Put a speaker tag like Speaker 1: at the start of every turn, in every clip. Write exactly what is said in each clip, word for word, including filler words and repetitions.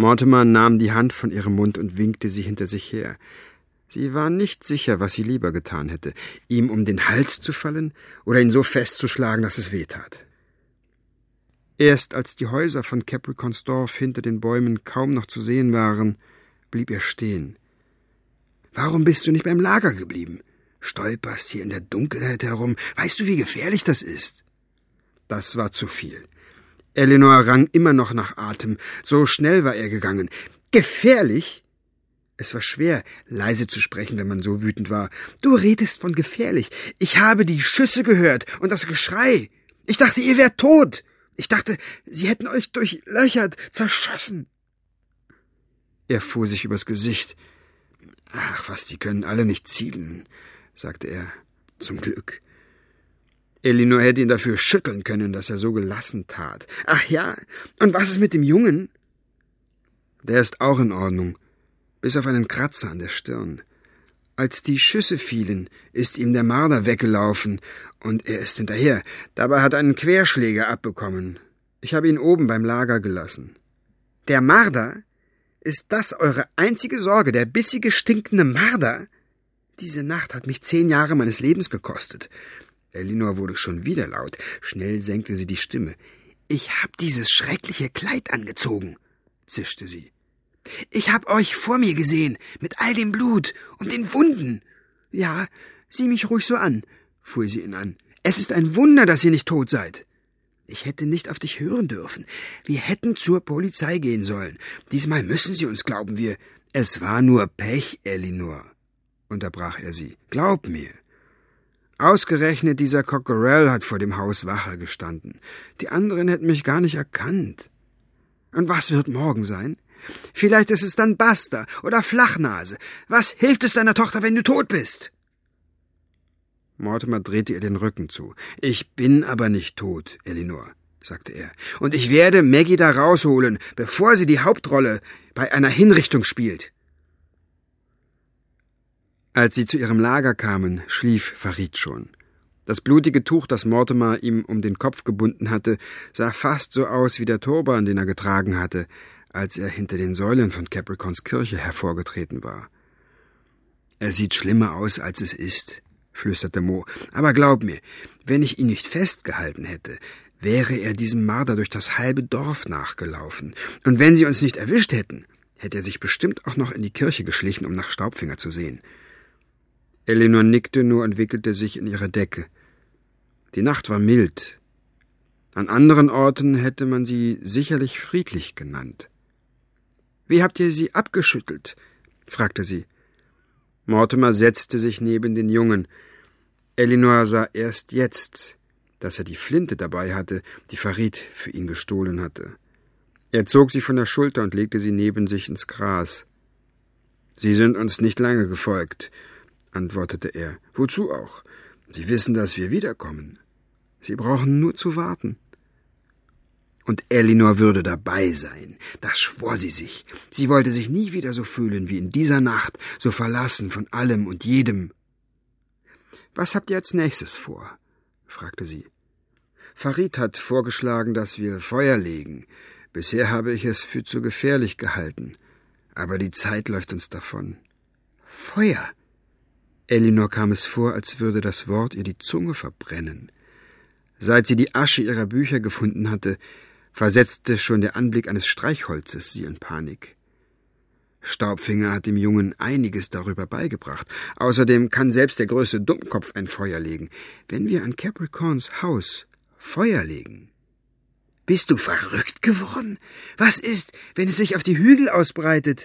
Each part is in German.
Speaker 1: Mortimer nahm die Hand von ihrem Mund und winkte sie hinter sich her. Sie war nicht sicher, was sie lieber getan hätte, ihm um den Hals zu fallen oder ihn so festzuschlagen, dass es weh tat. Erst als die Häuser von Capriconsdorf hinter den Bäumen kaum noch zu sehen waren, blieb er stehen. »Warum bist du nicht beim Lager geblieben? Stolperst hier in der Dunkelheit herum. Weißt du, wie gefährlich das ist?« Das war zu viel. Elinor rang immer noch nach Atem. So schnell war er gegangen. »Gefährlich?« Es war schwer, leise zu sprechen, wenn man so wütend war. »Du redest von gefährlich. Ich habe die Schüsse gehört und das Geschrei. Ich dachte, ihr wärt tot. Ich dachte, sie hätten euch durchlöchert, zerschossen.« Er fuhr sich übers Gesicht. »Ach was, die können alle nicht zielen«, sagte er. »Zum Glück.« Elinor hätte ihn dafür schütteln können, dass er so gelassen tat. »Ach ja, und was ist mit dem Jungen?« »Der ist auch in Ordnung, bis auf einen Kratzer an der Stirn. Als die Schüsse fielen, ist ihm der Marder weggelaufen, und er ist hinterher. Dabei hat er einen Querschläger abbekommen. Ich habe ihn oben beim Lager gelassen.« »Der Marder? Ist das eure einzige Sorge, der bissige, stinkende Marder? Diese Nacht hat mich zehn Jahre meines Lebens gekostet.« Elinor wurde schon wieder laut. Schnell senkte sie die Stimme. »Ich hab dieses schreckliche Kleid angezogen«, zischte sie. »Ich hab euch vor mir gesehen, mit all dem Blut und den Wunden.« »Ja, sieh mich ruhig so an«, fuhr sie ihn an. »Es ist ein Wunder, dass ihr nicht tot seid. Ich hätte nicht auf dich hören dürfen. Wir hätten zur Polizei gehen sollen. Diesmal müssen sie uns glauben, wir...« »Es war nur Pech, Elinor«, unterbrach er sie. »Glaub mir. Ausgerechnet dieser Cockerell hat vor dem Haus Wache gestanden. Die anderen hätten mich gar nicht erkannt. Und was wird morgen sein? Vielleicht ist es dann Buster oder Flachnase. Was hilft es deiner Tochter, wenn du tot bist?« Mortimer drehte ihr den Rücken zu. »Ich bin aber nicht tot, Elinor«, sagte er. »Und ich werde Maggie da rausholen, bevor sie die Hauptrolle bei einer Hinrichtung spielt.« Als sie zu ihrem Lager kamen, schlief Farid schon. Das blutige Tuch, das Mortimer ihm um den Kopf gebunden hatte, sah fast so aus wie der Turban, den er getragen hatte, als er hinter den Säulen von Capricons Kirche hervorgetreten war. »Er sieht schlimmer aus, als es ist«, flüsterte Mo. »Aber glaub mir, wenn ich ihn nicht festgehalten hätte, wäre er diesem Marder durch das halbe Dorf nachgelaufen. Und wenn sie uns nicht erwischt hätten, hätte er sich bestimmt auch noch in die Kirche geschlichen, um nach Staubfinger zu sehen.« Elinor nickte nur und wickelte sich in ihre Decke. Die Nacht war mild. An anderen Orten hätte man sie sicherlich friedlich genannt. »Wie habt ihr sie abgeschüttelt?« fragte sie. Mortimer setzte sich neben den Jungen. Elinor sah erst jetzt, dass er die Flinte dabei hatte, die Farid für ihn gestohlen hatte. Er zog sie von der Schulter und legte sie neben sich ins Gras. »Sie sind uns nicht lange gefolgt«, antwortete er. »Wozu auch? Sie wissen, dass wir wiederkommen. Sie brauchen nur zu warten.« Und Elinor würde dabei sein, das schwor sie sich. Sie wollte sich nie wieder so fühlen wie in dieser Nacht, so verlassen von allem und jedem. »Was habt ihr als nächstes vor?« fragte sie. »Farid hat vorgeschlagen, dass wir Feuer legen. Bisher habe ich es für zu gefährlich gehalten. Aber die Zeit läuft uns davon.« »Feuer?« Elinor kam es vor, als würde das Wort ihr die Zunge verbrennen. Seit sie die Asche ihrer Bücher gefunden hatte, versetzte schon der Anblick eines Streichholzes sie in Panik. Staubfinger hat dem Jungen einiges darüber beigebracht. Außerdem kann selbst der größte Dummkopf ein Feuer legen. Wenn wir an Capricons Haus Feuer legen. Bist du verrückt geworden? Was ist, wenn es sich auf die Hügel ausbreitet?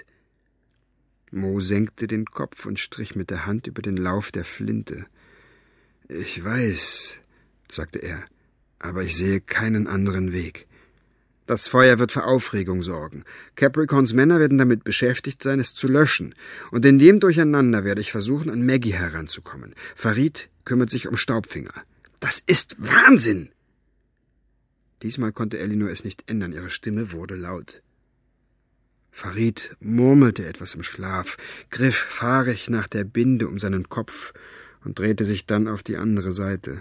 Speaker 1: Mo senkte den Kopf und strich mit der Hand über den Lauf der Flinte. »Ich weiß«, sagte er, »aber ich sehe keinen anderen Weg. Das Feuer wird für Aufregung sorgen. Capricons Männer werden damit beschäftigt sein, es zu löschen. Und in dem Durcheinander werde ich versuchen, an Maggie heranzukommen. Farid kümmert sich um Staubfinger. Das ist Wahnsinn!« Diesmal konnte Elinor es nicht ändern, ihre Stimme wurde laut. Farid murmelte etwas im Schlaf, griff fahrig nach der Binde um seinen Kopf und drehte sich dann auf die andere Seite.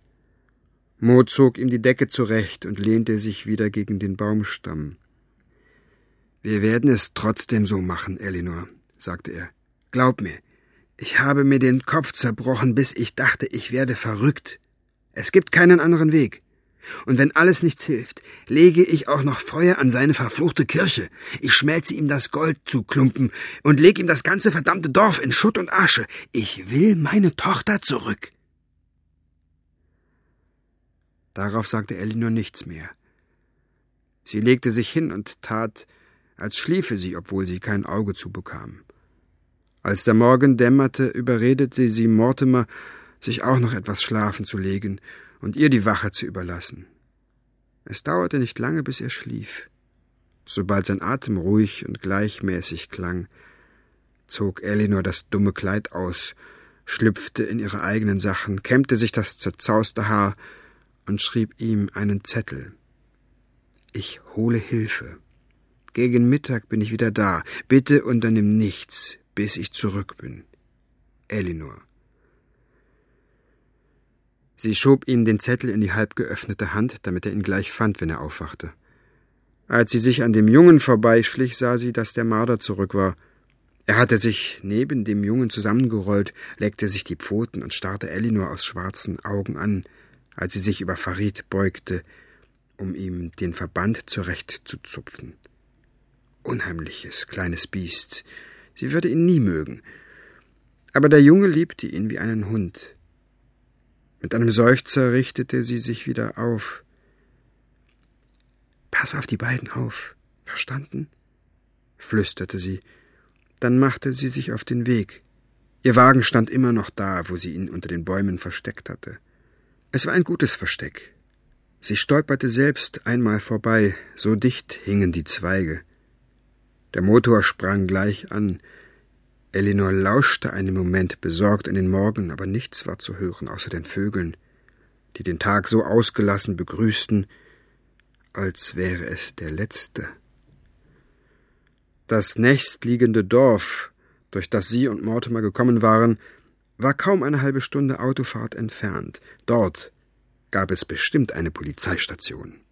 Speaker 1: Mo zog ihm die Decke zurecht und lehnte sich wieder gegen den Baumstamm. »Wir werden es trotzdem so machen, Elinor«, sagte er. »Glaub mir, ich habe mir den Kopf zerbrochen, bis ich dachte, ich werde verrückt. Es gibt keinen anderen Weg. Und wenn alles nichts hilft, lege ich auch noch Feuer an seine verfluchte Kirche. Ich schmelze ihm das Gold zu Klumpen und lege ihm das ganze verdammte Dorf in Schutt und Asche. Ich will meine Tochter zurück.« Darauf sagte Elinor nichts mehr. Sie legte sich hin und tat, als schliefe sie, obwohl sie kein Auge zubekam. Als der Morgen dämmerte, überredete sie Mortimer, sich auch noch etwas schlafen zu legen und ihr die Wache zu überlassen. Es dauerte nicht lange, bis er schlief. Sobald sein Atem ruhig und gleichmäßig klang, zog Elinor das dumme Kleid aus, schlüpfte in ihre eigenen Sachen, kämmte sich das zerzauste Haar und schrieb ihm einen Zettel. »Ich hole Hilfe. Gegen Mittag bin ich wieder da. Bitte unternimm nichts, bis ich zurück bin. Elinor.« Sie schob ihm den Zettel in die halb geöffnete Hand, damit er ihn gleich fand, wenn er aufwachte. Als sie sich an dem Jungen vorbeischlich, sah sie, dass der Marder zurück war. Er hatte sich neben dem Jungen zusammengerollt, leckte sich die Pfoten und starrte Elinor aus schwarzen Augen an, als sie sich über Farid beugte, um ihm den Verband zurechtzuzupfen. Unheimliches kleines Biest. Sie würde ihn nie mögen. Aber der Junge liebte ihn wie einen Hund. Mit einem Seufzer richtete sie sich wieder auf. »Pass auf die beiden auf, verstanden?« flüsterte sie. Dann machte sie sich auf den Weg. Ihr Wagen stand immer noch da, wo sie ihn unter den Bäumen versteckt hatte. Es war ein gutes Versteck. Sie stolperte selbst einmal vorbei, so dicht hingen die Zweige. Der Motor sprang gleich an. Elinor lauschte einen Moment besorgt in den Morgen, aber nichts war zu hören, außer den Vögeln, die den Tag so ausgelassen begrüßten, als wäre es der letzte. Das nächstliegende Dorf, durch das sie und Mortimer gekommen waren, war kaum eine halbe Stunde Autofahrt entfernt. Dort gab es bestimmt eine Polizeistation.